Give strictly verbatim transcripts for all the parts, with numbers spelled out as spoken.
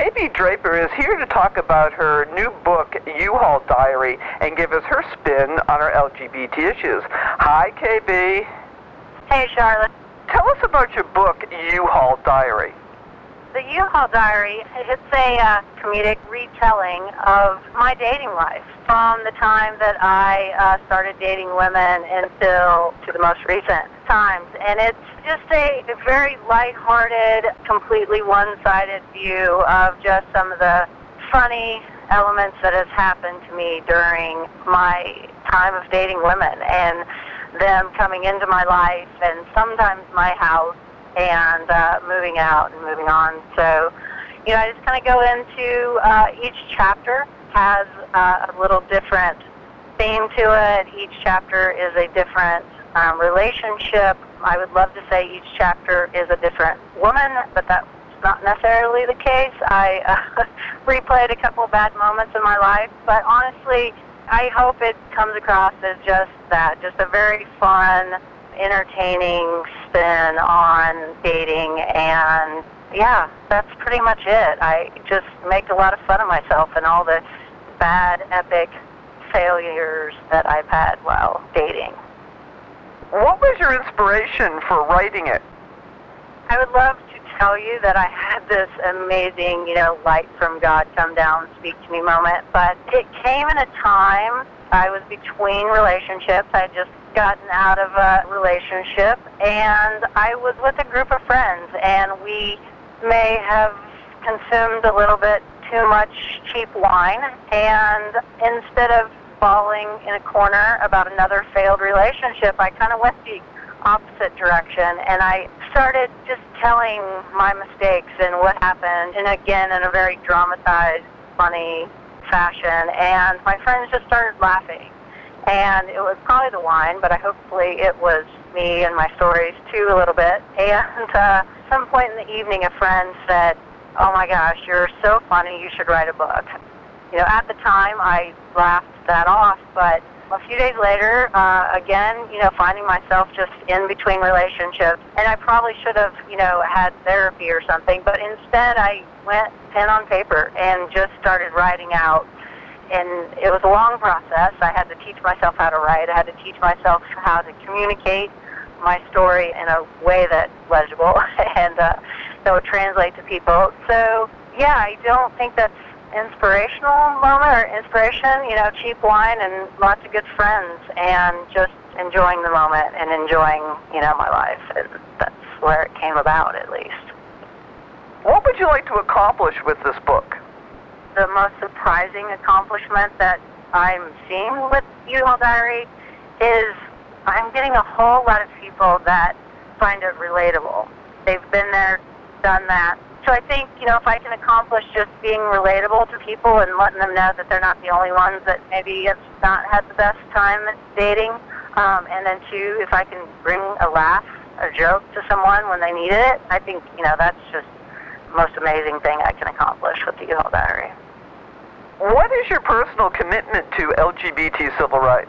K B Draper is here to talk about her new book, U-Haul Diary, and give us her spin on our L G B T issues. Hi, K B. Hey, Charlotte. Tell us about your book, U-Haul Diary. The U-Haul Diary, it's a uh, comedic retelling of my dating life from the time that I uh, started dating women until to the most recent times. And it's just a, a very lighthearted, completely one-sided view of just some of the funny elements that has happened to me during my time of dating women and them coming into my life and sometimes my house and uh, moving out and moving on. So, you know, I just kind of go into uh, each chapter has uh, a little different theme to it. Each chapter is a different um, relationship. I would love to say each chapter is a different woman, but that's not necessarily the case. I uh, replayed a couple of bad moments in my life, but honestly, I hope it comes across as just that, just a very fun, entertaining spin on dating, and yeah, that's pretty much it. I just make a lot of fun of myself and all the bad, epic failures that I've had while dating. What was your inspiration for writing it? I would love to tell you that I had this amazing, you know, light from God come down, speak to me moment, but it came in a time I was between relationships. I had just gotten out of a relationship, and I was with a group of friends, and we may have consumed a little bit too much cheap wine, and instead of falling in a corner about another failed relationship, I kind of went the opposite direction, and I started just telling my mistakes and what happened, and again in a very dramatized, funny fashion, and my friends just started laughing. And it was probably the wine, but I hopefully it was me and my stories too a little bit. And uh, at some point in the evening, a friend said, "Oh my gosh, you're so funny, you should write a book." You know, at the time I laughed that off, but a few days later, uh, again, you know, finding myself just in between relationships, and I probably should have, you know, had therapy or something, but instead I went pen on paper and just started writing out. And it was a long process. I had to teach myself how to write. I had to teach myself how to communicate my story in a way that's legible and uh, that would translate to people. So, yeah, I don't think that's inspirational moment or inspiration, you know, cheap wine and lots of good friends and just enjoying the moment and enjoying, you know, my life. And that's where it came about, at least. What would you like to accomplish with this book? The most surprising accomplishment that I'm seeing with U-Haul Diary is I'm getting a whole lot of people that find it relatable. They've been there, done that. So I think, you know, if I can accomplish just being relatable to people and letting them know that they're not the only ones that maybe have not had the best time dating, um, and then two, if I can bring a laugh, a joke to someone when they needed it, I think, you know, that's just the most amazing thing I can accomplish with the U-Haul Diary. What is your personal commitment to L G B T civil rights?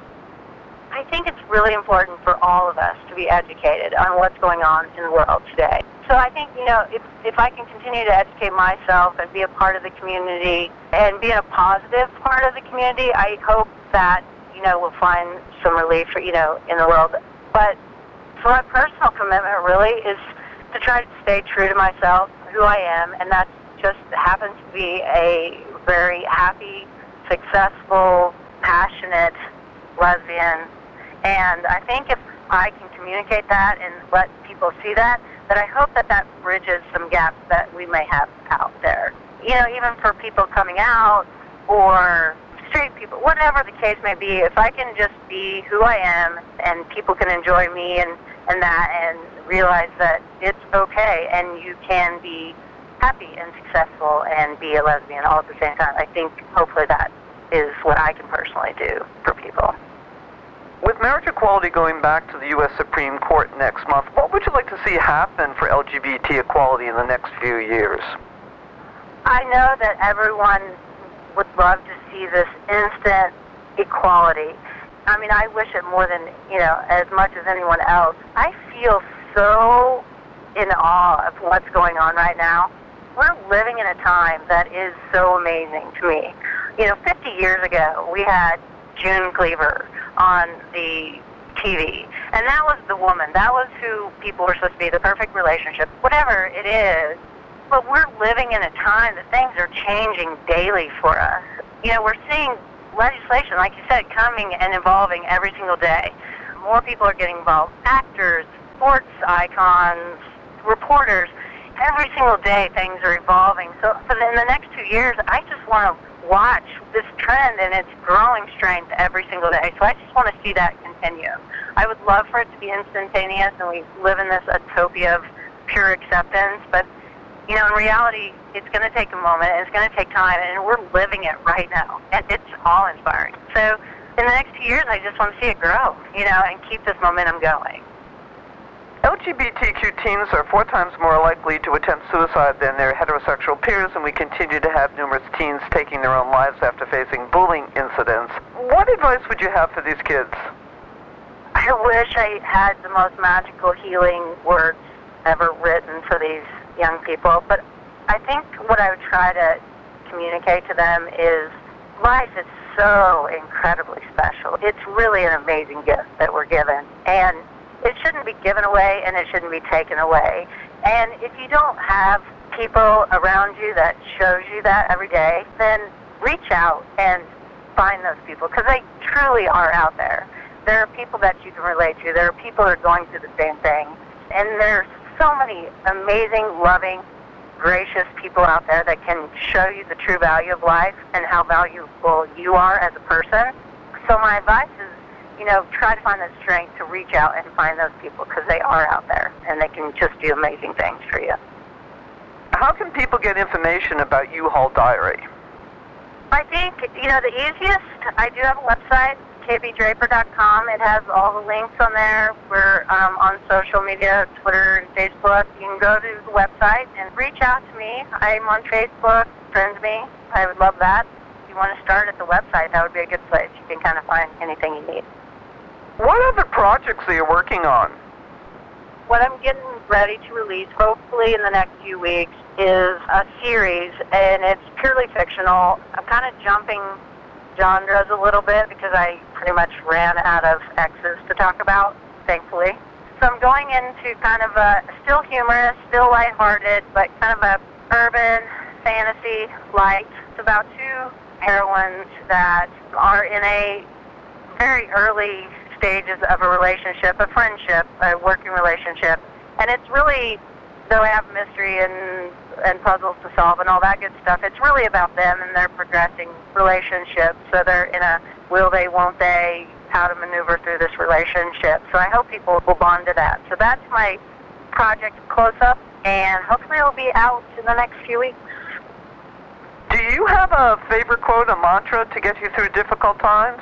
I think it's really important for all of us to be educated on what's going on in the world today. So I think, you know, if, if I can continue to educate myself and be a part of the community and be a positive part of the community, I hope that, you know, we'll find some relief, for, you know, in the world. But for my personal commitment really is to try to stay true to myself, who I am, and that just happens to be a very happy, successful, passionate lesbian. And I think if I can communicate that and let people see that, that I hope that that bridges some gaps that we may have out there. You know, even for people coming out or street people, whatever the case may be, if I can just be who I am and people can enjoy me and, and that and realize that it's okay and you can be happy and successful and be a lesbian all at the same time. I think hopefully that is what I can personally do for people. With marriage equality going back to the U S Supreme Court next month, what would you like to see happen for L G B T equality in the next few years? I know that everyone would love to see this instant equality. I mean, I wish it more than, you know, as much as anyone else. I feel so in awe of what's going on right now. We're living in a time that is so amazing to me. You know, fifty years ago, we had June Cleaver on the T V, and that was the woman. That was who people were supposed to be, the perfect relationship, whatever it is. But we're living in a time that things are changing daily for us. You know, we're seeing legislation, like you said, coming and evolving every single day. More people are getting involved. Actors, sports icons, reporters. Every single day things are evolving. So for the, in the next two years, I just want to watch this trend and its growing strength every single day. So I just want to see that continue. I would love for it to be instantaneous and we live in this utopia of pure acceptance. But, you know, in reality, it's going to take a moment and it's going to take time, and we're living it right now. And it's awe-inspiring. So in the next two years, I just want to see it grow, you know, and keep this momentum going. L G B T Q teens are four times more likely to attempt suicide than their heterosexual peers, and we continue to have numerous teens taking their own lives after facing bullying incidents. What advice would you have for these kids? I wish I had the most magical healing words ever written for these young people, but I think what I would try to communicate to them is life is so incredibly special. It's really an amazing gift that we're given, and it shouldn't be given away and it shouldn't be taken away. And if you don't have people around you that shows you that every day, then reach out and find those people, because they truly are out there. There are people that you can relate to. There are people that are going through the same thing. And there's so many amazing, loving, gracious people out there that can show you the true value of life and how valuable you are as a person. So my advice is, you know, try to find the strength to reach out and find those people, because they are out there and they can just do amazing things for you. How can people get information about U-Haul Diary? I think, you know, the easiest, I do have a website, k b draper dot com. It has all the links on there. We're um, on social media, Twitter and Facebook. You can go to the website and reach out to me. I'm on Facebook. Friend me. I would love that. If you want to start at the website, that would be a good place. You can kind of find anything you need. What other projects are you working on? What I'm getting ready to release, hopefully in the next few weeks, is a series, and it's purely fictional. I'm kind of jumping genres a little bit because I pretty much ran out of exes to talk about, thankfully. So I'm going into kind of a still humorous, still lighthearted, but kind of a urban fantasy light. It's about two heroines that are in a very early stages of a relationship, a friendship, a working relationship. And it's really, though I have mystery and and puzzles to solve and all that good stuff, it's really about them and their progressing relationship. So they're in a will they, won't they, how to maneuver through this relationship. So I hope people will bond to that. So that's my project Close-Up, and hopefully it'll be out in the next few weeks. Do you have a favorite quote, a mantra to get you through difficult times?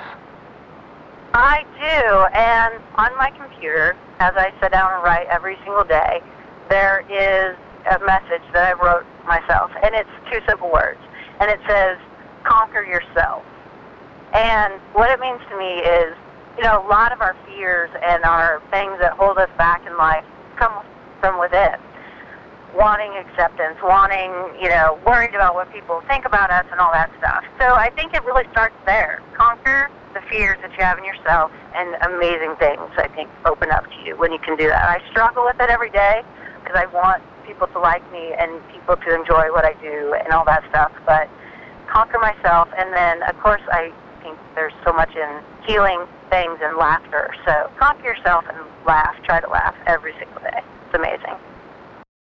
I do, and on my computer, as I sit down and write every single day, there is a message that I wrote myself, and it's two simple words, and it says, conquer yourself. And what it means to me is, you know, a lot of our fears and our things that hold us back in life come from within. Wanting acceptance, wanting, you know, worried about what people think about us and all that stuff. So I think it really starts there. Conquer the fears that you have in yourself, and amazing things, I think, open up to you when you can do that. I struggle with it every day because I want people to like me and people to enjoy what I do and all that stuff, but conquer myself. And then, of course, I think there's so much in healing things and laughter. So conquer yourself and laugh. Try to laugh every single day. It's amazing.